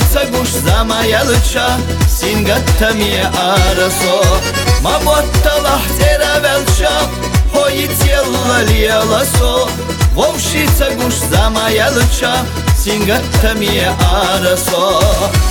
Вовшица гуш замаялыча Сингаттами арасо Маботталах теравелча Хоит елла лияласо Вовшица гуш замаялыча Сингаттами арасо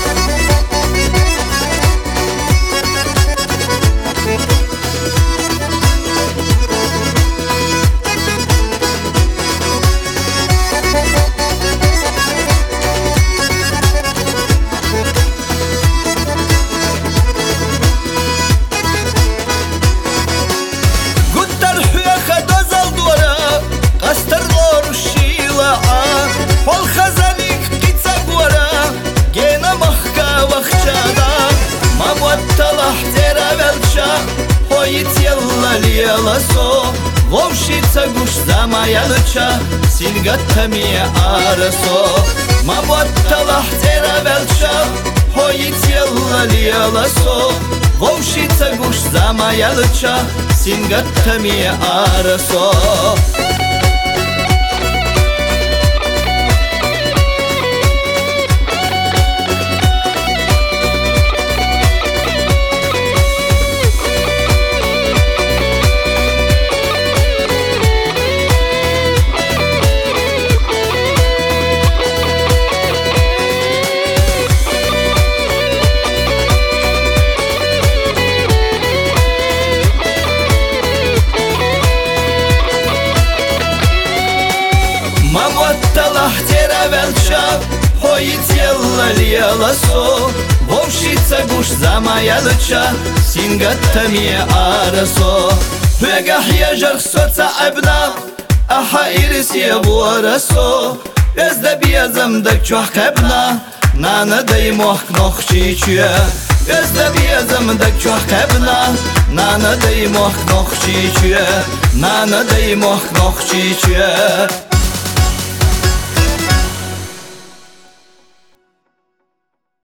Лияласо Вовшица гуш замаялыча Сингаттами арасо Маботталах теравелча Хоит елла лияласо Вовшица гуш замаялыча Сингаттами арасо Маботталах теравелча Хоит елла лияласо Вовшица гуш замаялыча Сингаттами арасо Пегах яжар соца абна Аха ирис ябуарасо Özde biyazımda çok kabna Nana daymok nokçiçüye Özde biyazımda çok kabna Nana daymok nokçiçüye Nana daymok nokçiçüye